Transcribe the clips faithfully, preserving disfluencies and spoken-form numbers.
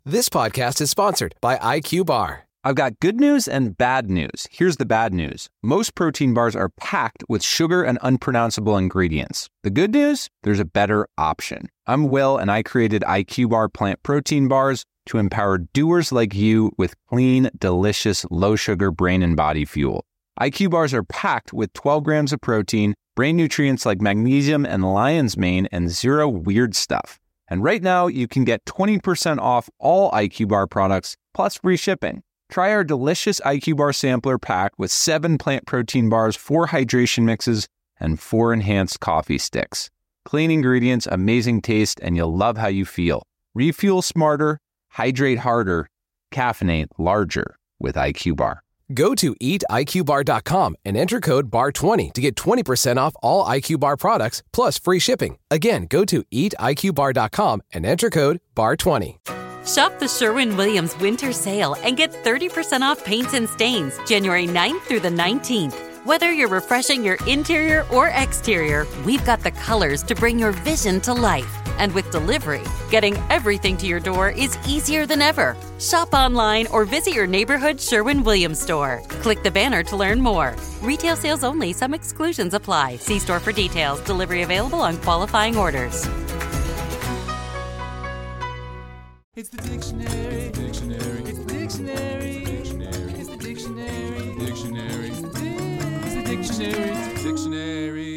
This podcast is sponsored by I Q Bar. I've got good news and bad news. Here's the bad news. Most protein bars are packed with sugar and unpronounceable ingredients. The good news? There's a better option. I'm Will, and I created I Q Bar plant protein bars to empower doers like you with clean, delicious, low-sugar brain and body fuel. I Q Bars are packed with twelve grams of protein, brain nutrients like magnesium and lion's mane, and zero weird stuff. And right now, you can get twenty percent off all I Q Bar products, plus free shipping. Try our delicious I Q Bar sampler pack with seven plant protein bars, four hydration mixes, and four enhanced coffee sticks. Clean ingredients, amazing taste, and you'll love how you feel. Refuel smarter, hydrate harder, caffeinate larger with I Q Bar. Go to eat I Q bar dot com and enter code B A R twenty to get twenty percent off all I Q Bar products plus free shipping. Again, go to eat I Q bar dot com and enter code B A R twenty. Shop the Sherwin-Williams winter sale and get thirty percent off paints and stains January ninth through the nineteenth. Whether you're refreshing your interior or exterior, we've got the colors to bring your vision to life. And with delivery, getting everything to your door is easier than ever. Shop online or visit your neighborhood Sherwin-Williams store. Click the banner to learn more. Retail sales only. Some exclusions apply. See store for details. Delivery available on qualifying orders. It's the dictionary. Dictionary. It's the dictionary. Dictionary. It's the dictionary. Dictionary. It's the dictionary. It's the dictionary.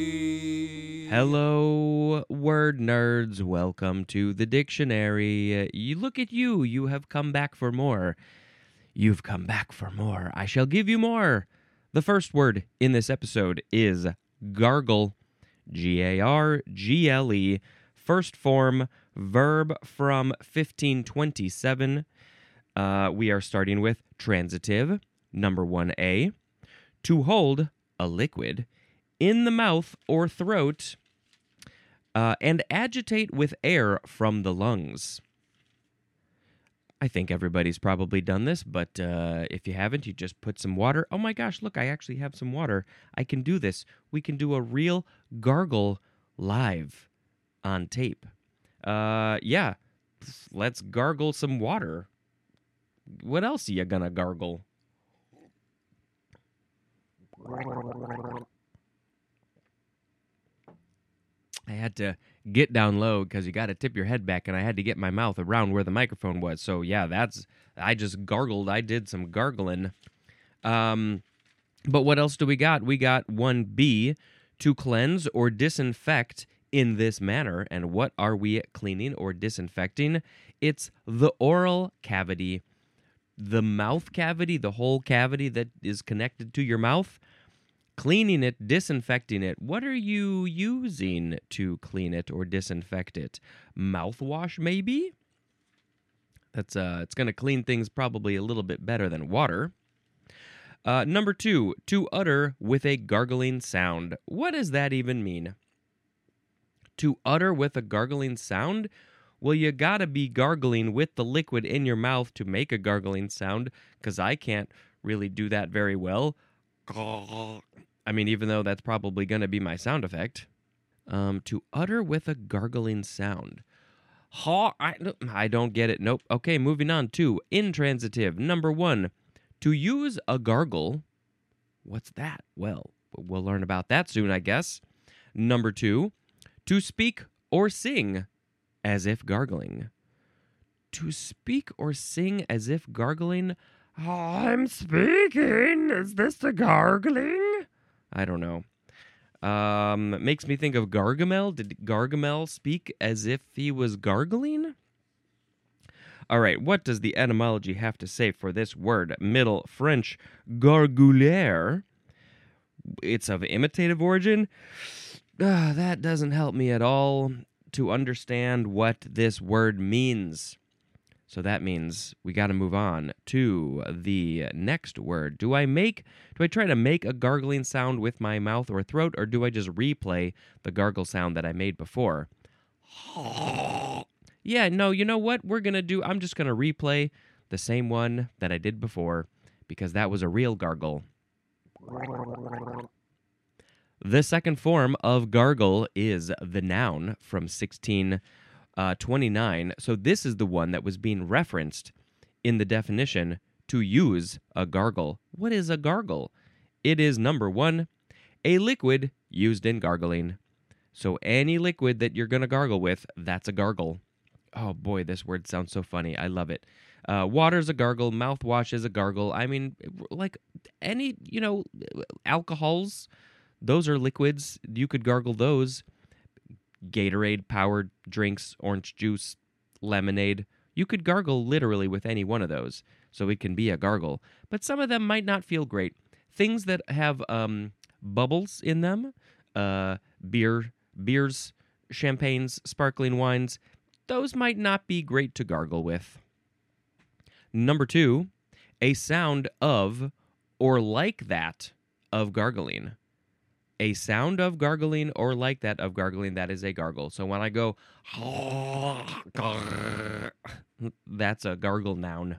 Hello, word nerds. Welcome to the dictionary. You look at you. You have come back for more. You've come back for more. I shall give you more. The first word in this episode is gargle. G A R G L E. First form, verb from fifteen twenty-seven. Uh, we are starting with transitive, number one A. To hold a liquid in the mouth or throat uh, and agitate with air from the lungs. I think everybody's probably done this, but uh, if you haven't, you just put some water. Oh my gosh, look, I actually have some water. I can do this. We can do a real gargle live on tape. Uh, yeah, let's gargle some water. What else are you gonna gargle? I had to get down low because you got to tip your head back, and I had to get my mouth around where the microphone was. So yeah, that's I just gargled. I did some gargling. Um, but what else do we got? We got one B, to cleanse or disinfect in this manner. And what are we cleaning or disinfecting? It's the oral cavity, the mouth cavity, the whole cavity that is connected to your mouth. Cleaning it, disinfecting it. What are you using to clean it or disinfect it? Mouthwash, maybe? That's uh, it's going to clean things probably a little bit better than water. Uh, number two, to utter with a gargling sound. What does that even mean? To utter with a gargling sound? Well, you gotta be gargling with the liquid in your mouth to make a gargling sound, because I can't really do that very well. I mean, even though that's probably going to be my sound effect. Um, to utter with a gargling sound. Ha, I, I don't get it. Nope. Okay, moving on to intransitive. Number one, to use a gargle. What's that? Well, we'll learn about that soon, I guess. Number two, to speak or sing as if gargling. To speak or sing as if gargling. I'm speaking. Is this the gargling? I don't know. Um, it makes me think of Gargamel. Did Gargamel speak as if he was gargling? All right, what does the etymology have to say for this word? Middle French, gargouler. It's of imitative origin. Uh, that doesn't help me at all to understand what this word means. So that means we got to move on to the next word. Do I make, do I try to make a gargling sound with my mouth or throat, or do I just replay the gargle sound that I made before? Yeah, no, you know what we're going to do? I'm just going to replay the same one that I did before, because that was a real gargle. The second form of gargle is the noun from sixteen uh, twenty-nine. So this is the one that was being referenced in the definition to use a gargle. What is a gargle? It is, number one, a liquid used in gargling. So any liquid that you're going to gargle with, that's a gargle. Oh boy, this word sounds so funny. I love it. Uh, water's a gargle. Mouthwash is a gargle. I mean, like any, you know, alcohols, those are liquids. You could gargle those. Gatorade, powered drinks, orange juice, lemonade. You could gargle literally with any one of those. So it can be a gargle. But some of them might not feel great. Things that have um, bubbles in them, uh, beer, beers, champagnes, sparkling wines, those might not be great to gargle with. Number two, a sound of or like that of gargling. A sound of gargling or like that of gargling, that is a gargle. So when I go, that's a gargle noun.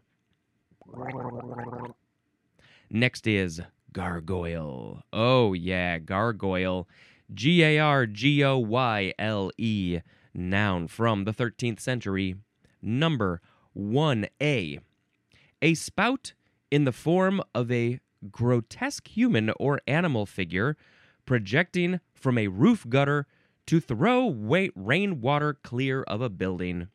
Next is gargoyle. Oh, yeah, gargoyle. G A R G O Y L E, noun from the thirteenth century. Number one A. A spout in the form of a grotesque human or animal figure projecting from a roof gutter to throw wa- rainwater clear of a building.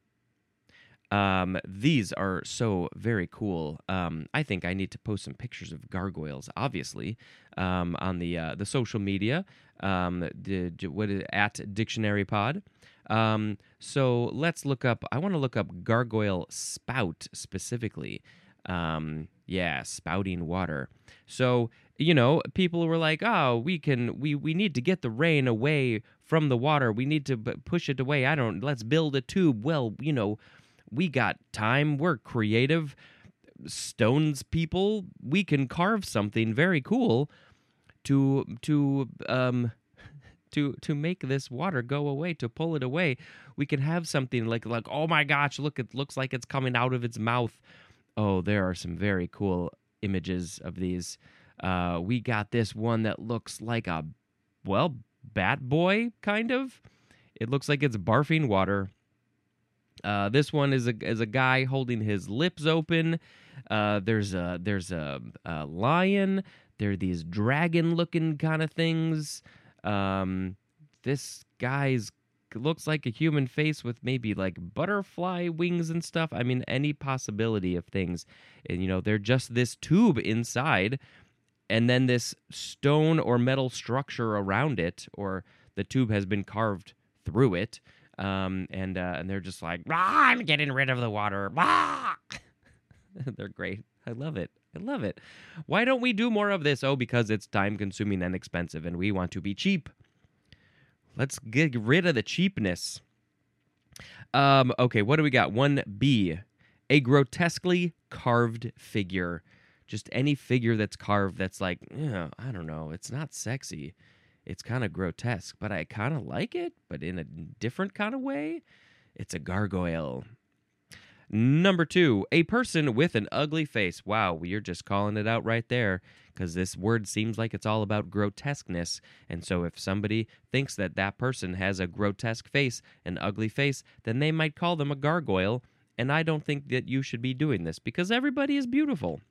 Um, these are so very cool. Um, I think I need to post some pictures of gargoyles, obviously, um, on the uh, the social media. Um, the, what is, at Dictionary Pod. Um, so let's look up. I want to look up gargoyle spout specifically. Um, yeah, spouting water. So you know, people were like, "Oh, we can. We we need to get the rain away from the water. We need to b- push it away. I don't. Let's build a tube." Well, you know. We got time. We're creative. Stones people. We can carve something very cool to to um to to make this water go away, to pull it away. We can have something like like oh my gosh, look, it looks like it's coming out of its mouth. Oh, there are some very cool images of these. Uh, we got this one that looks like a well, bat boy kind of. It looks like it's barfing water. Uh, this one is a is a guy holding his lips open. Uh, there's a there's a, a lion. There are these dragon-looking kind of things. Um, this guy's looks like a human face with maybe like butterfly wings and stuff. I mean, any possibility of things. And you know, they're just this tube inside, and then this stone or metal structure around it, or the tube has been carved through it. Um, and uh, and they're just like, Rah, I'm getting rid of the water. Rah! They're great. I love it. I love it. Why don't we do more of this? Oh, because it's time-consuming and expensive, and we want to be cheap. Let's get rid of the cheapness. Um, okay, what do we got? one B, a grotesquely carved figure. Just any figure that's carved that's like, yeah, I don't know, it's not sexy. It's kind of grotesque, but I kind of like it, but in a different kind of way. It's a gargoyle. Number two, a person with an ugly face. Wow, you're just calling it out right there, because this word seems like it's all about grotesqueness. And so if somebody thinks that that person has a grotesque face, an ugly face, then they might call them a gargoyle. And I don't think that you should be doing this, because everybody is beautiful.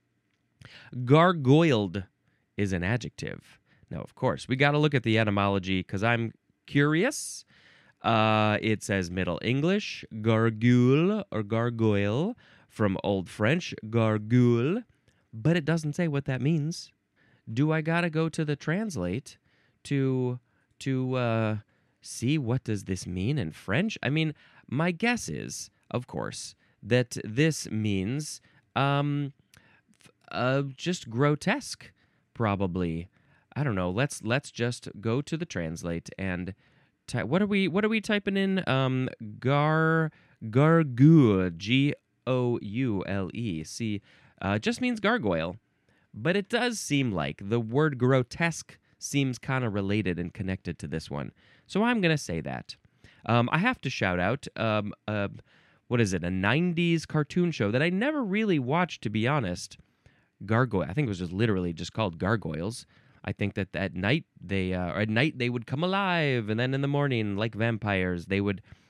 Gargoyled is an adjective. Now, of course, we got to look at the etymology, because I'm curious. Uh, it says Middle English, gargoule or gargoyle, from Old French, gargoule, but it doesn't say what that means. Do I got to go to the translate to to uh, see what does this mean in French? I mean, my guess is, of course, that this means um, uh, just grotesque, probably. I don't know. Let's let's just go to the translate and ty- what are we what are we typing in? Um, gar gargoule, G O U L E. See, uh, just means gargoyle, but it does seem like the word grotesque seems kind of related and connected to this one. So I'm gonna say that. Um, I have to shout out. Um, uh, what is it? A nineties cartoon show that I never really watched, to be honest. Gargoyle. I think it was just literally just called Gargoyles. I think that at night they uh, or at night they would come alive, and then in the morning, like vampires, they would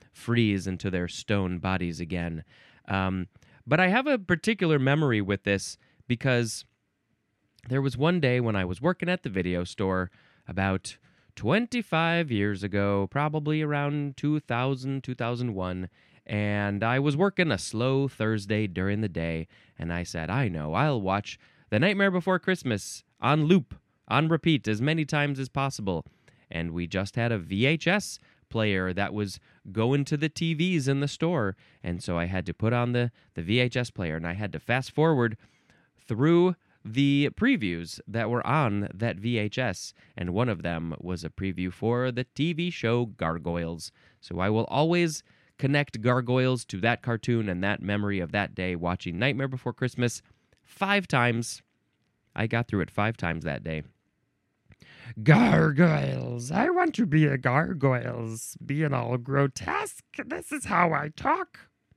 freeze into their stone bodies again. Um, but I have a particular memory with this because there was one day when I was working at the video store about twenty-five years ago, probably around two thousand, two thousand one, and I was working a slow Thursday during the day, and I said, I know, I'll watch The Nightmare Before Christmas on loop, on repeat, as many times as possible. And we just had a V H S player that was going to the T Vs in the store, and so I had to put on the, the V H S player, and I had to fast forward through the previews that were on that V H S, and one of them was a preview for the T V show Gargoyles. So I will always connect Gargoyles to that cartoon and that memory of that day watching Nightmare Before Christmas five times. I got through it five times that day. Gargoyles. I want to be a gargoyles, being all grotesque. This is how I talk.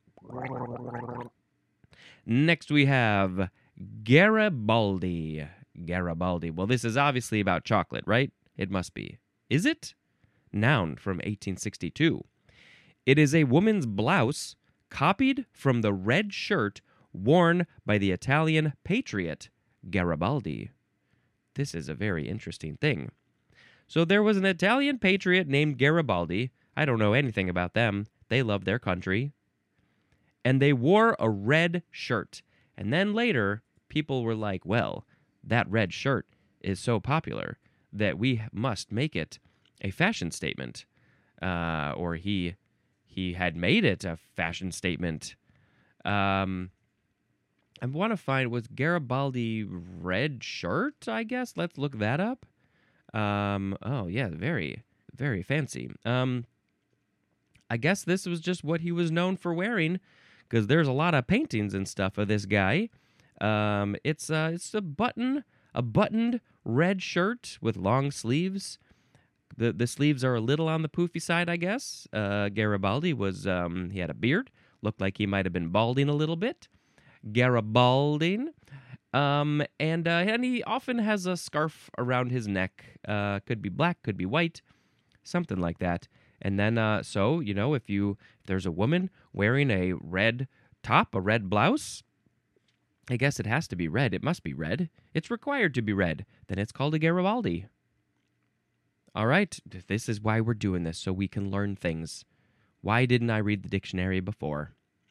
Next we have Garibaldi. Garibaldi. Well, this is obviously about chocolate, right? It must be. Is it? Noun from eighteen sixty-two. It is a woman's blouse copied from the red shirt worn by the Italian patriot Garibaldi. This is a very interesting thing. So there was an Italian patriot named Garibaldi. I don't know anything about them. They loved their country. And they wore a red shirt. And then later, people were like, well, that red shirt is so popular that we must make it a fashion statement. Uh, or he he had made it a fashion statement. Um, I want to find, was Garibaldi red shirt, I guess? Let's look that up. Um, oh, yeah, very, very fancy. Um, I guess this was just what he was known for wearing, because there's a lot of paintings and stuff of this guy. Um, it's uh, it's a button, a buttoned red shirt with long sleeves. The the sleeves are a little on the poofy side, I guess. Uh, Garibaldi was um, he had a beard, looked like he might have been balding a little bit. Garibalding, um, and uh, and he often has a scarf around his neck. Uh, could be black, could be white, something like that. And then, uh, so you know, if you if there's a woman wearing a red top, a red blouse, I guess it has to be red. It must be red. It's required to be red. Then it's called a Garibaldi. All right, this is why we're doing this, so we can learn things. Why didn't I read the dictionary before?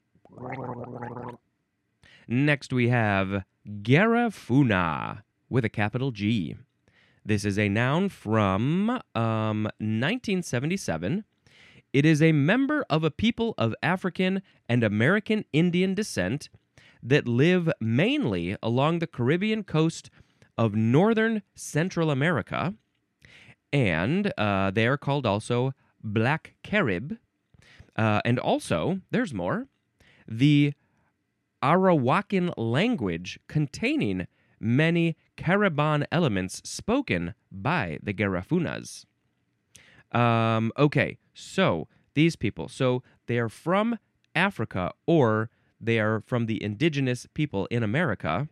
Next we have Garifuna with a capital G. This is a noun from um, nineteen seventy-seven. It is a member of a people of African and American Indian descent that live mainly along the Caribbean coast of northern Central America. And uh, they are called also Black Carib. Uh, and also, there's more, the Arawakan language containing many Cariban elements spoken by the Garifunas. Um, okay, so these people, so they are from Africa, or they are from the indigenous people in America,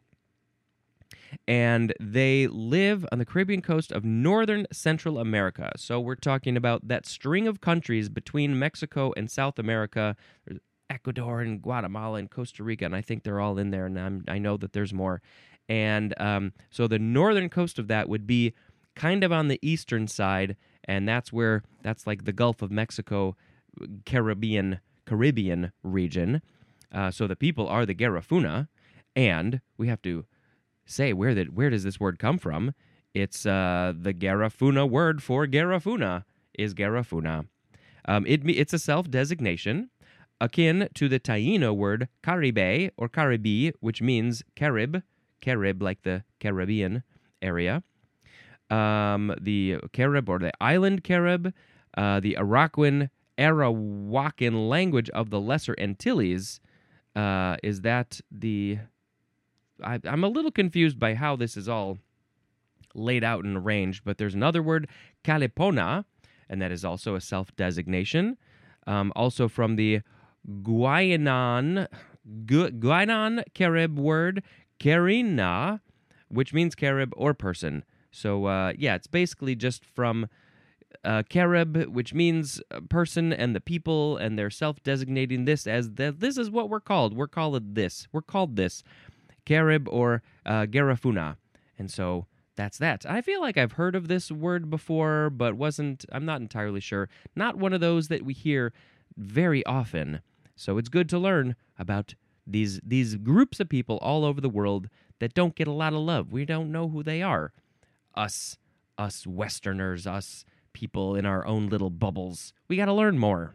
and they live on the Caribbean coast of northern Central America. So we're talking about that string of countries between Mexico and South America. There's Ecuador and Guatemala and Costa Rica, and I think they're all in there, and I'm, I know that there's more. And um, so the northern coast of that would be kind of on the eastern side, and that's where, that's like the Gulf of Mexico, Caribbean, Caribbean region. Uh, so the people are the Garifuna, and we have to say where that where does this word come from? It's uh, the Garifuna word for Garifuna is Garifuna. Um, it it's a self-designation akin to the Taino word Caribe or Caribe, which means Carib, Carib like the Caribbean area. Um, the Carib or the island Carib, uh, the Arawakan Arawakan language of the Lesser Antilles. Uh, is that the... I, I'm a little confused by how this is all laid out and arranged, but there's another word, Calipona, and that is also a self-designation. Um, also from the Guianan, Gu, Guianan Carib word, Carina, which means Carib or person. So, uh, yeah, it's basically just from uh, Carib, which means a person and the people, and they're self-designating this as the, this is what we're called. We're called this. We're called this. Carib or uh, Garifuna. And so that's that. I feel like I've heard of this word before, but wasn't, I'm not entirely sure. Not one of those that we hear very often. So it's good to learn about these these groups of people all over the world that don't get a lot of love. We don't know who they are. Us, us Westerners, us people in our own little bubbles. We got to learn more.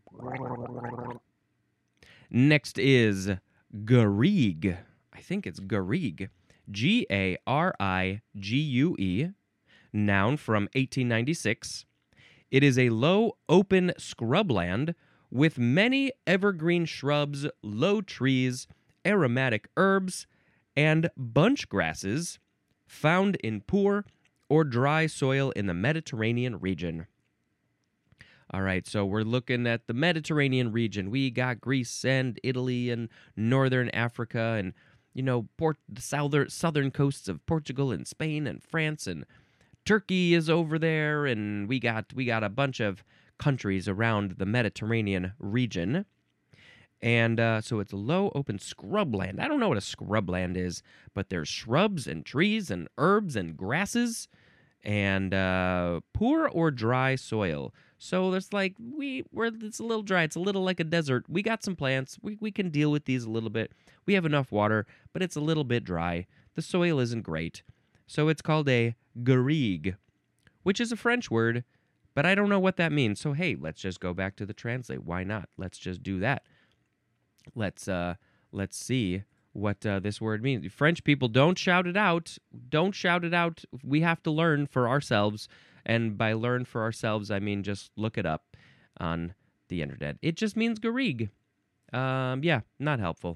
Next is Garrigue. I think it's Garrigue. G A R I G U E. Noun from eighteen ninety-six. It is a low, open scrubland with many evergreen shrubs, low trees, aromatic herbs, and bunch grasses found in poor or dry soil in the Mediterranean region. All right, so we're looking at the Mediterranean region. We got Greece and Italy and northern Africa and, you know, port, the southern, southern coasts of Portugal and Spain and France, and Turkey is over there, and we got we got a bunch of countries around the Mediterranean region. And uh, so it's a low, open scrubland. I don't know what a scrubland is, but there's shrubs and trees and herbs and grasses and uh, poor or dry soil. So there's like, we, we're, it's a little dry. It's a little like a desert. We got some plants. We, we can deal with these a little bit. We have enough water, but it's a little bit dry. The soil isn't great. So it's called a garrigue, which is a French word, but I don't know what that means. So, hey, let's just go back to the translate. Why not? Let's just do that. Let's uh, let's see what uh, this word means. French people, don't shout it out. Don't shout it out. We have to learn for ourselves. And by learn for ourselves, I mean just look it up on the internet. It just means garrigue. Um, yeah, not helpful.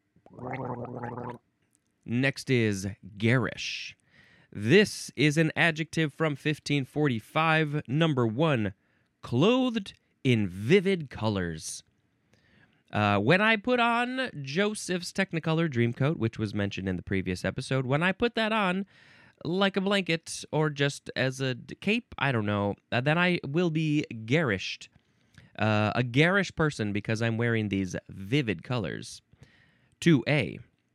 Next is garish. This is an adjective from fifteen forty-five. Number one, clothed in vivid colors. Uh, when I put on Joseph's Technicolor Dreamcoat, which was mentioned in the previous episode, when I put that on like a blanket or just as a cape, I don't know, uh, then I will be garished. Uh, a garish person because I'm wearing these vivid colors. two A,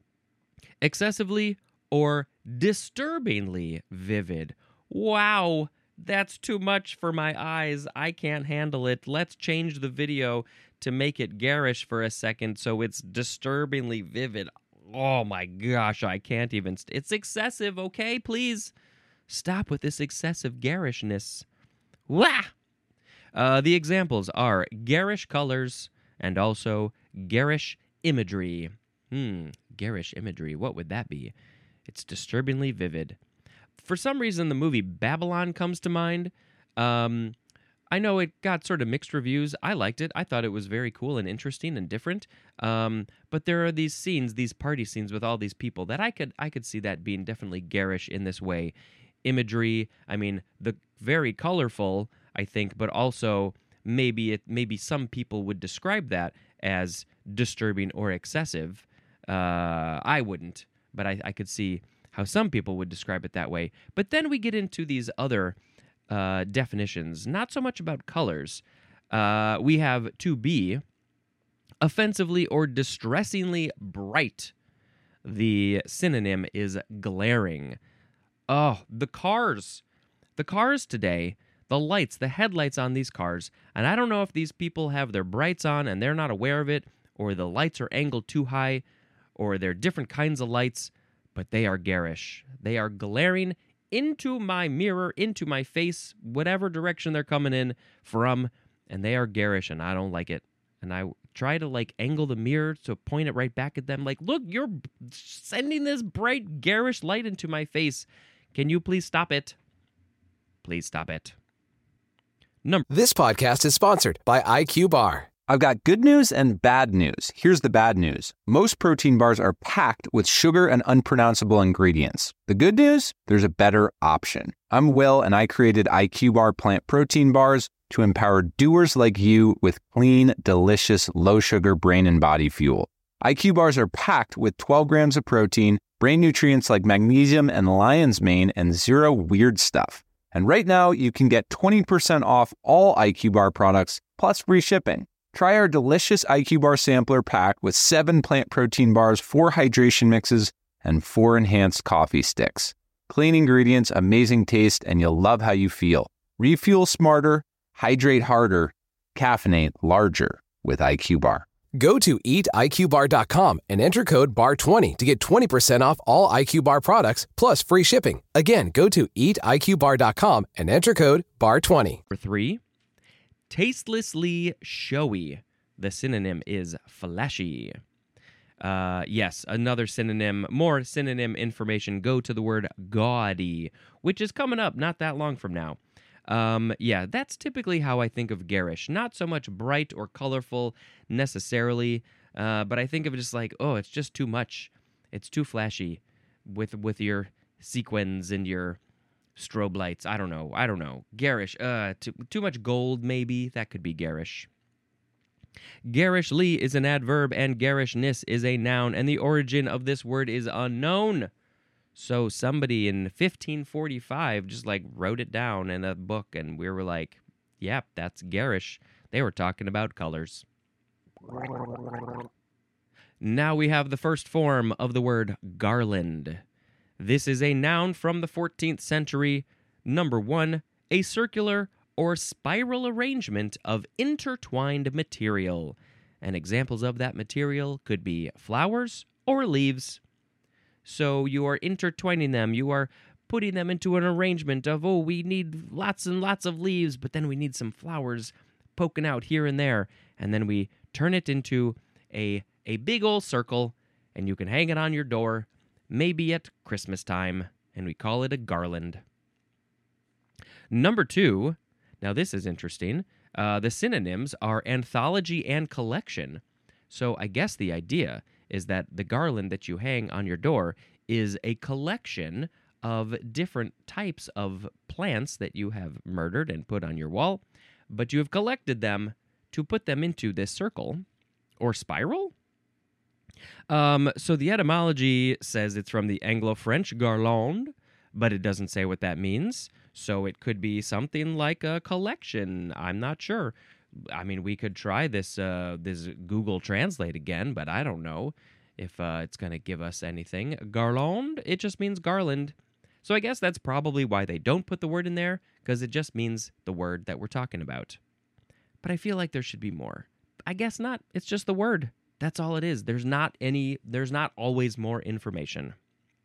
excessively or disturbingly vivid. Wow, that's too much for my eyes. I can't handle it. Let's change the video to make it garish for a second so it's disturbingly vivid. Oh my gosh, I can't even... St- it's excessive, okay? Please stop with this excessive garishness. Wah! Uh, the examples are garish colors and also garish imagery. Hmm, garish imagery. What would that be? It's disturbingly vivid. For some reason, the movie Babylon comes to mind. Um, I know it got sort of mixed reviews. I liked it. I thought it was very cool and interesting and different. Um, but there are these scenes, these party scenes with all these people that I could I could see that being definitely garish in this way. Imagery, I mean, the very colorful, I think, but also maybe it maybe some people would describe that as disturbing or excessive. Uh, I wouldn't, but I, I could see how some people would describe it that way. But then we get into these other uh, definitions, not so much about colors. Uh, we have to be offensively or distressingly bright. The synonym is glaring. Oh, the cars. The cars today, the lights, the headlights on these cars, and I don't know if these people have their brights on and they're not aware of it, or the lights are angled too high, or they're different kinds of lights, but they are garish. They are glaring into my mirror, into my face, whatever direction they're coming in from, and they are garish, and I don't like it. And I try to, like, angle the mirror to point it right back at them, like, look, you're sending this bright, garish light into my face. Can you please stop it? Please stop it. Number. This podcast is sponsored by I Q Bar. I've got good news and bad news. Here's the bad news. Most protein bars are packed with sugar and unpronounceable ingredients. The good news? There's a better option. I'm Will, and I created I Q Bar plant protein bars to empower doers like you with clean, delicious, low-sugar brain and body fuel. I Q Bars are packed with twelve grams of protein, brain nutrients like magnesium and lion's mane, and zero weird stuff. And right now, you can get twenty percent off all I Q Bar products, plus free shipping. Try our delicious I Q Bar sampler pack with seven plant protein bars, four hydration mixes, and four enhanced coffee sticks. Clean ingredients, amazing taste, and you'll love how you feel. Refuel smarter, hydrate harder, caffeinate larger with I Q Bar. Go to eat I Q bar dot com and enter code B A R twenty to get twenty percent off all I Q Bar products plus free shipping. Again, go to eat I Q bar dot com and enter code B A R twenty. Number three, tastelessly showy. The synonym is flashy. Uh, yes, another synonym, more synonym information. Go to the word gaudy, which is coming up not that long from now. Um, yeah, that's typically how I think of garish. Not so much bright or colorful necessarily, uh, but I think of it just like, oh, it's just too much. It's too flashy with with your sequins and your strobe lights. I don't know. I don't know. Garish. Uh, too, too much gold, maybe. That could be garish. Garishly is an adverb and garishness is a noun, and the origin of this word is unknown. So somebody in fifteen forty-five just like wrote it down in a book, and we were like, yep, that's garish. They were talking about colors. Now we have the first form of the word garland. This is a noun from the fourteenth century. Number one, a circular or spiral arrangement of intertwined material. And examples of that material could be flowers or leaves. So you are intertwining them. You are putting them into an arrangement of, oh, we need lots and lots of leaves, but then we need some flowers poking out here and there. And then we turn it into a, a big old circle, and you can hang it on your door, maybe at Christmas time, and we call it a garland. Number two, now this is interesting. Uh, the synonyms are anthology and collection. So I guess the idea is that the garland that you hang on your door is a collection of different types of plants that you have murdered and put on your wall, but you have collected them to put them into this circle or spiral. Um, so the etymology says it's from the Anglo-French garland, but it doesn't say what that means. So it could be something like a collection. I'm not sure. I mean, we could try this uh, this Google Translate again, but I don't know if uh, it's going to give us anything. Garland, it just means garland. So I guess that's probably why they don't put the word in there, because it just means the word that we're talking about. But I feel like there should be more. I guess not. It's just the word. That's all it is. There's not any, there's not always more information.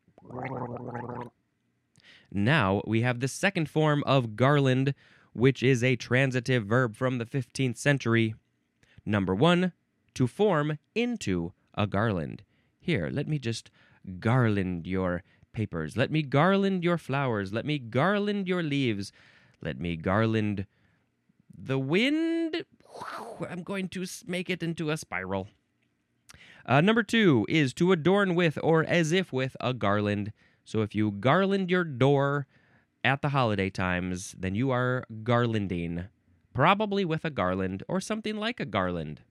Now we have the second form of garland, which is a transitive verb from the fifteenth century. Number one, to form into a garland. Here, let me just garland your papers. Let me garland your flowers. Let me garland your leaves. Let me garland the wind. I'm going to make it into a spiral. Uh, number two is to adorn with or as if with a garland. So if you garland your door at the holiday times, then you are garlanding, probably with a garland or something like a garland.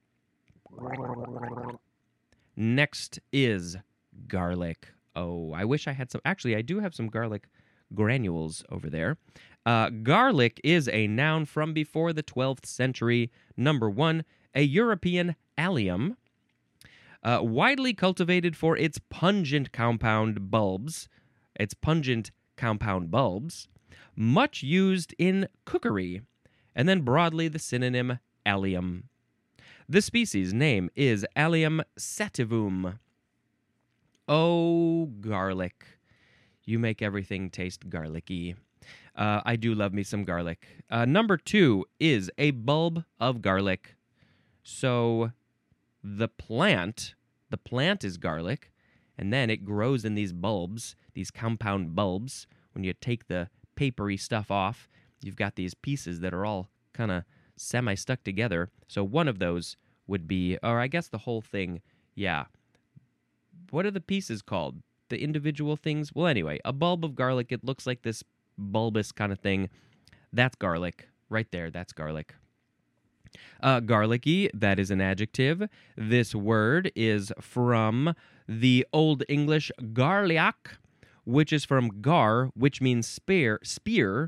Next is garlic. Oh, I wish I had some. Actually, I do have some garlic granules over there. Uh, garlic is a noun from before the twelfth century. Number one, a European allium. Uh, widely cultivated for its pungent compound bulbs. Its pungent compound bulbs. Much used in cookery. And then broadly the synonym allium. The species name is Allium sativum. Oh, garlic. You make everything taste garlicky. Uh, I do love me some garlic. Uh, number two is a bulb of garlic. So the plant, the plant is garlic, and then it grows in these bulbs, these compound bulbs. When you take the papery stuff off, you've got these pieces that are all kind of semi-stuck together. So one of those would be, or I guess the whole thing, yeah. What are the pieces called? The individual things? Well, anyway, a bulb of garlic, it looks like this bulbous kind of thing. That's garlic. Right there, that's garlic. Uh, garlicky, that is an adjective. This word is from the Old English garliac, which is from gar, which means spear, spear,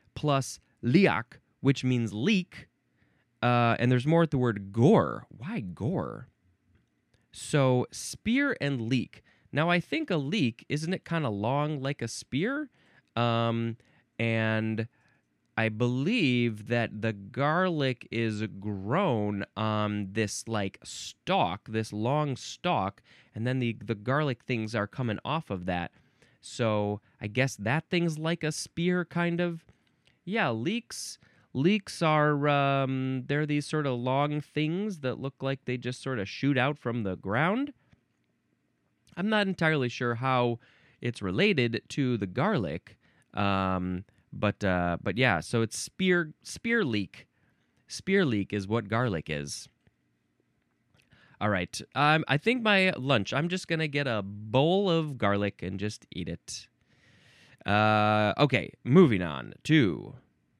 plus liak, which means leek. Uh, and there's more at the word gore. Why gore? So spear and leek. Now, I think a leek, isn't it kind of long like a spear? Um, and I believe that the garlic is grown on this like stalk, this long stalk, and then the, the garlic things are coming off of that. So I guess that thing's like a spear, kind of. Yeah, leeks. Leeks are, um, they're these sort of long things that look like they just sort of shoot out from the ground. I'm not entirely sure how it's related to the garlic, um, but uh, but yeah, so it's spear spear leek. Spear leek is what garlic is. All right, um, I think my lunch, I'm just going to get a bowl of garlic and just eat it. Uh, okay, moving on to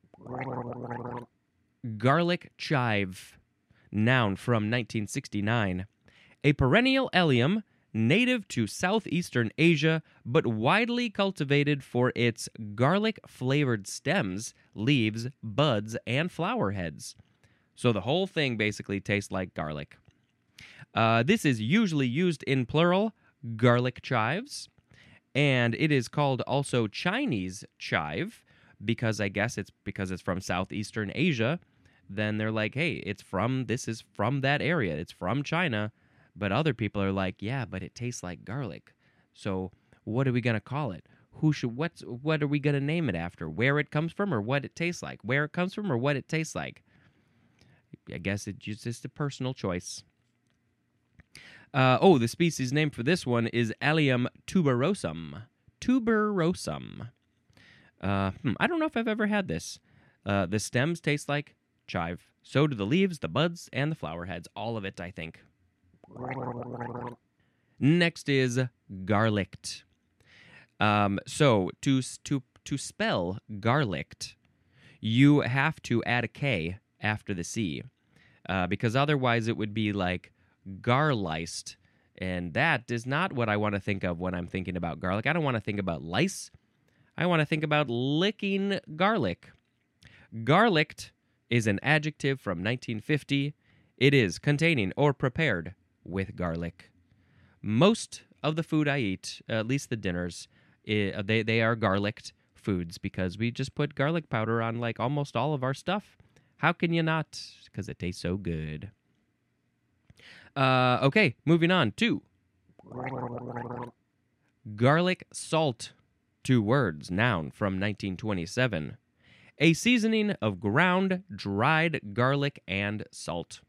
garlic chive, noun from nineteen sixty-nine. A perennial allium native to southeastern Asia, but widely cultivated for its garlic-flavored stems, leaves, buds, and flower heads. So the whole thing basically tastes like garlic. Uh, this is usually used in plural, garlic chives, and it is called also Chinese chive, because I guess it's because it's from southeastern Asia. Then they're like, hey, it's from, this is from that area. It's from China. But other people are like, yeah, but it tastes like garlic. So what are we going to call it? Who should, what's, what are we going to name it after? Where it comes from or what it tastes like? Where it comes from or what it tastes like? I guess it's just a personal choice. Uh, oh, the species name for this one is Allium tuberosum. Tuberosum. Uh, hmm, I don't know if I've ever had this. Uh, the stems taste like chive. So do the leaves, the buds, and the flower heads. All of it, I think. Next is garlicked. Um, so to to to spell garlicked, you have to add a K after the C, uh, because otherwise it would be like garliced, and that is not what I want to think of when I'm thinking about garlic. I don't want to think about lice. I want to think about licking garlic. Garlicked is an adjective from nineteen fifty. It is containing or prepared with garlic. Most of the food I eat, at least the dinners, I, they, they are garlicked foods because we just put garlic powder on like almost all of our stuff. How can you not? Because it tastes so good. Uh, okay, moving on to garlic salt. Two words, noun from nineteen twenty-seven. A seasoning of ground, dried garlic and salt.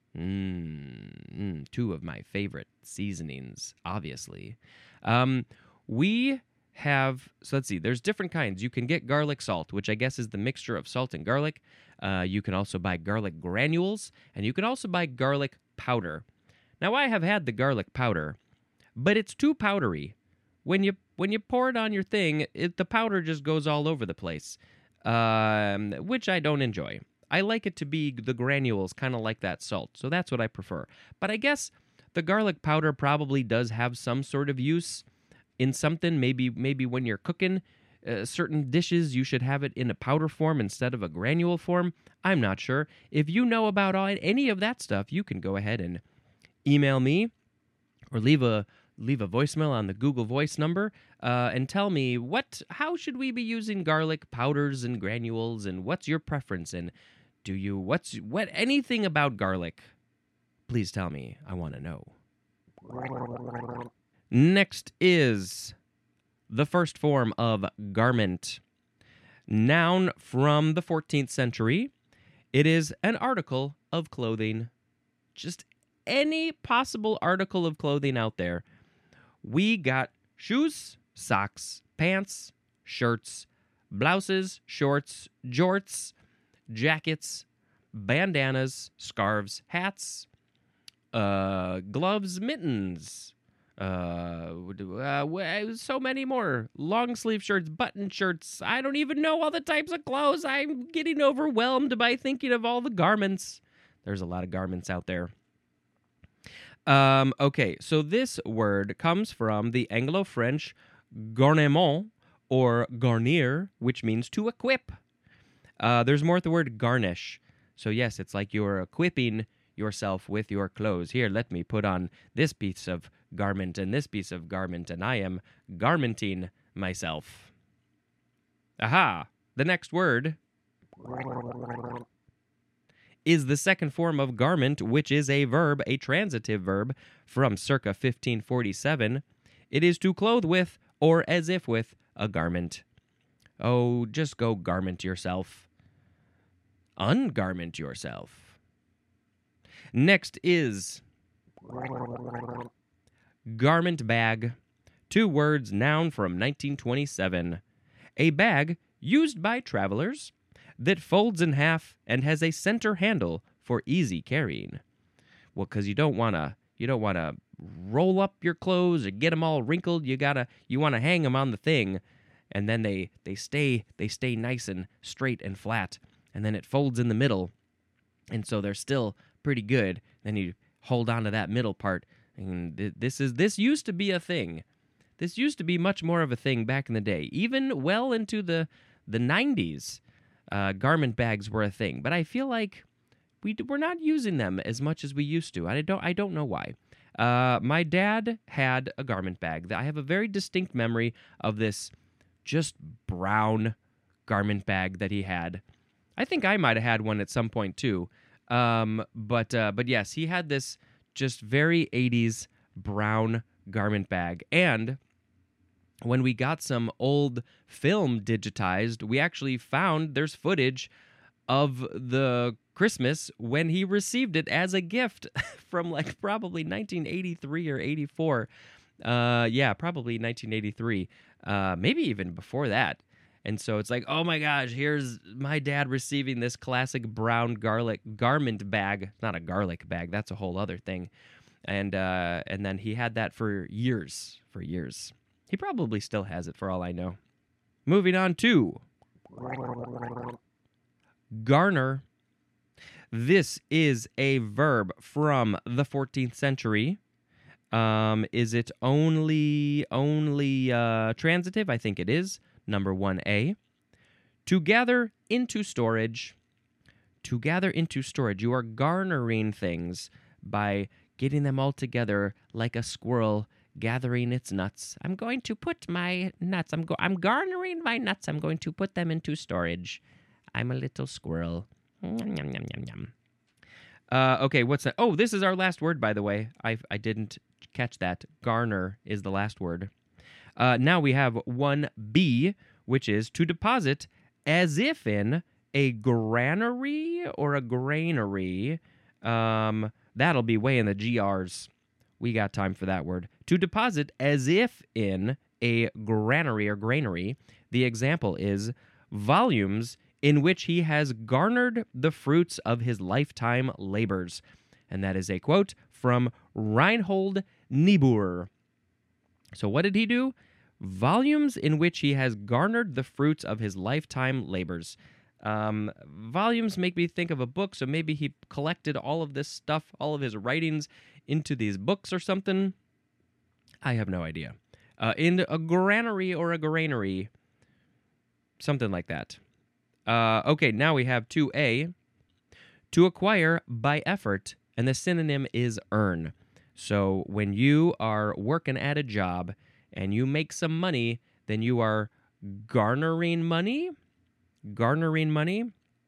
Mm, two of my favorite seasonings, obviously. Um, we have, so let's see, there's different kinds. You can get garlic salt, which I guess is the mixture of salt and garlic. Uh, you can also buy garlic granules, and you can also buy garlic powder. Now, I have had the garlic powder, but it's too powdery. When you when you pour it on your thing, it, the powder just goes all over the place, um, which I don't enjoy. I like it to be the granules, kind of like that salt. So that's what I prefer. But I guess the garlic powder probably does have some sort of use in something. Maybe maybe when you're cooking uh, certain dishes, you should have it in a powder form instead of a granule form. I'm not sure. If you know about all, any of that stuff, you can go ahead and email me or leave a leave a voicemail on the Google Voice number uh, and tell me what how should we be using garlic powders and granules, and what's your preference, and do you, what's, what, anything about garlic? Please tell me. I want to know. Next is the first form of garment. Noun from the fourteenth century. It is an article of clothing. Just any possible article of clothing out there. We got shoes, socks, pants, shirts, blouses, shorts, jorts, jackets, bandanas, scarves, hats, uh, gloves, mittens, uh, uh, so many more. Long sleeve shirts, button shirts. I don't even know all the types of clothes. I'm getting overwhelmed by thinking of all the garments. There's a lot of garments out there. Um, okay, so this word comes from the Anglo-French garnement or garnir, which means to equip. Uh, there's more with the word garnish. So yes, it's like you're equipping yourself with your clothes. Here, let me put on this piece of garment and this piece of garment, and I am garmenting myself. Aha! The next word is the second form of garment, which is a verb, a transitive verb, from circa fifteen forty-seven. It is to clothe with, or as if with, a garment. Oh, just go garment yourself. Ungarment yourself. Next is garment bag. Two words, noun from nineteen twenty-seven. A bag used by travelers that folds in half and has a center handle for easy carrying. Well, because you don't want to you don't want to roll up your clothes or get them all wrinkled. You gotta you want to hang them on the thing, and then they they stay they stay nice and straight and flat, and then it folds in the middle, and so they're still pretty good. Then you hold on to that middle part, and th- this is this used to be a thing. This used to be much more of a thing back in the day, even well into the the nineties. Uh, garment bags were a thing, but I feel like we d- we're not using them as much as we used to. I don't I don't know why. Uh, my dad had a garment bag. I have a very distinct memory of this just brown garment bag that he had. I think I might have had one at some point too. Um, but uh, but yes, he had this just very eighties brown garment bag. And when we got some old film digitized, we actually found there's footage of the Christmas when he received it as a gift from like probably nineteen eighty-three or eighty-four. Uh, yeah, probably nineteen eighty-three. Uh, maybe even before that. And so it's like, oh my gosh, here's my dad receiving this classic brown garlic garment bag. Not a garlic bag, that's a whole other thing. And uh, and then he had that for years, for years. He probably still has it for all I know. Moving on to garner. This is a verb from the fourteenth century. Um, is it only only uh, transitive? I think it is. Number one A. To gather into storage. To gather into storage. You are garnering things by getting them all together like a squirrel gathering its nuts. I'm going to put my nuts. I'm go- I'm garnering my nuts. I'm going to put them into storage. I'm a little squirrel. Yum, yum, yum, yum, yum. Uh, okay, what's that? Oh, this is our last word, by the way. I I didn't catch that. Garner is the last word. Uh, now we have one B, which is to deposit as if in a granary or a granary. Um, that'll be way in the G Rs. We got time for that word. To deposit as if in a granary or granary. The example is volumes in which he has garnered the fruits of his lifetime labors. And that is a quote from Reinhold Niebuhr. So what did he do? Volumes in which he has garnered the fruits of his lifetime labors. Um, volumes make me think of a book, so maybe he collected all of this stuff, all of his writings, into these books or something. I have no idea. Uh, in a granary or a granary, something like that. Uh, okay, now we have two A. To acquire by effort, and the synonym is earn. So when you are working at a job and you make some money, then you are garnering money? Garnering money?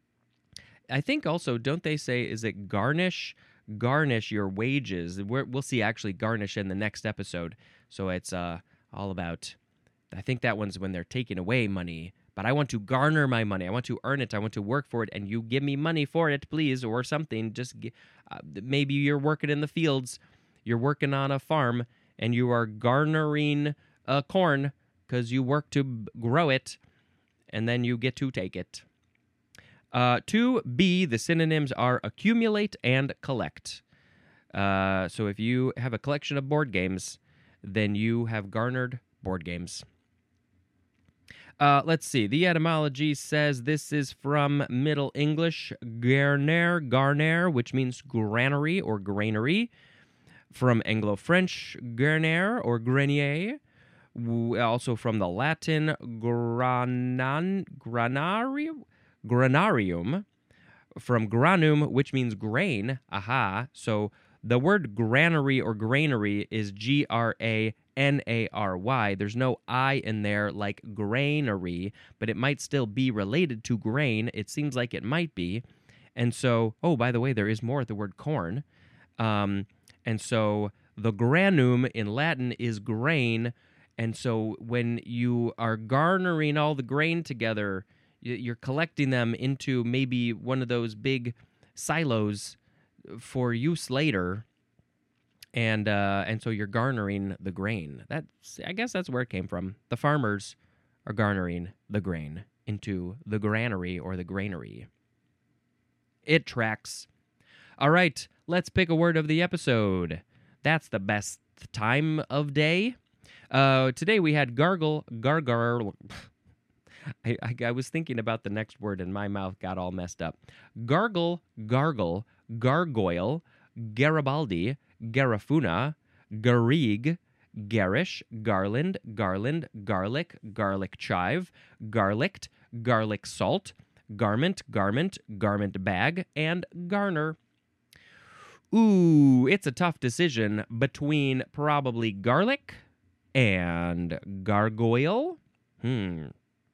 I think also, don't they say, is it garnish? Garnish your wages. We're, we'll see actually garnish in the next episode. So it's uh, all about, I think that one's when they're taking away money. But I want to garner my money. I want to earn it. I want to work for it. And you give me money for it, please, or something. Just uh, maybe you're working in the fields. You're working on a farm, and you are garnering uh, corn because you work to b- grow it, and then you get to take it. Uh, two B, the synonyms are accumulate and collect. Uh, so if you have a collection of board games, then you have garnered board games. Uh, let's see. The etymology says this is from Middle English, garner, garner, which means granary or granary. From Anglo-French, garner or grenier. Also from the Latin, granan, granari, granarium, from granum, which means grain. Aha. So the word granary or granary is G R A N A R Y. There's no I in there like granary, but it might still be related to grain. It seems like it might be. And so, oh, by the way, there is more at the word corn. Um, and so the granum in Latin is grain. And so when you are garnering all the grain together, you're collecting them into maybe one of those big silos for use later, and uh, and so you're garnering the grain. That's I guess that's where it came from. The farmers are garnering the grain into the granary or the granary. It tracks. All right, let's pick a word of the episode. That's the best time of day. Uh, today we had gargle, gargle. I, I, I was thinking about the next word and my mouth got all messed up. Gargle, gargle, gargoyle, Garibaldi, Garifuna, Garrigue, garish, garland, garland, garlic, garlic chive, garlicked, garlic salt, garment, garment, garment bag, and garner. Ooh, it's a tough decision between probably garlic and gargoyle. Hmm.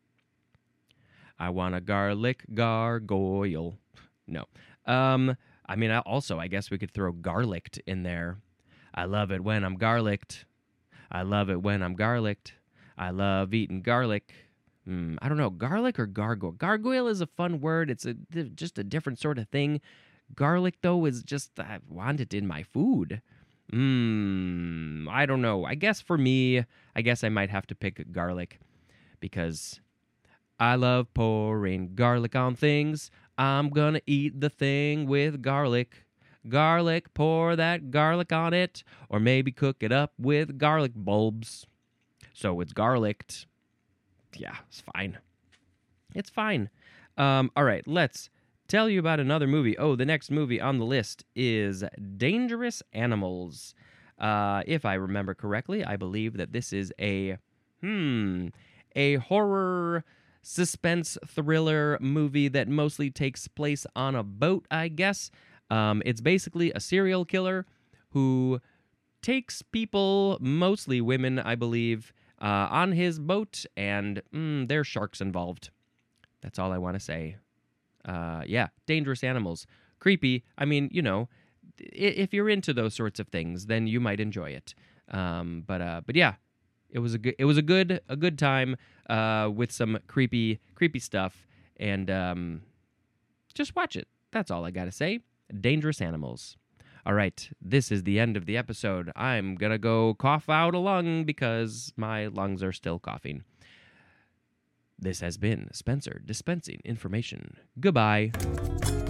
I want a garlic gargoyle. No. Um, I mean, I also, I guess we could throw garlicked in there. I love it when I'm garlicked. I love it when I'm garlicked. I love eating garlic. Mm, I don't know, garlic or gargoyle? Gargoyle is a fun word. It's a just a different sort of thing. Garlic, though, is just, I want it in my food. Mmm, I don't know. I guess for me, I guess I might have to pick garlic because I love pouring garlic on things. I'm gonna eat the thing with garlic. Garlic, pour that garlic on it, or maybe cook it up with garlic bulbs. So it's garlicked. Yeah, it's fine. It's fine. Um, all right, let's tell you about another movie. Oh, the next movie on the list is Dangerous Animals. Uh, if I remember correctly, I believe that this is a, hmm, a horror suspense thriller movie that mostly takes place on a boat, I guess. Um, it's basically a serial killer who takes people, mostly women, I believe, uh, on his boat, and mm, there's sharks involved. That's all I want to say. Uh, yeah, Dangerous Animals. Creepy. I mean, you know, if you're into those sorts of things, then you might enjoy it. Um, but uh, but yeah, it was a good it was a good a good time uh, with some creepy creepy stuff, and um, just watch it. That's all I gotta say. Dangerous Animals. All right, this is the end of the episode. I'm gonna go cough out a lung because my lungs are still coughing. This has been Spencer dispensing information. Goodbye.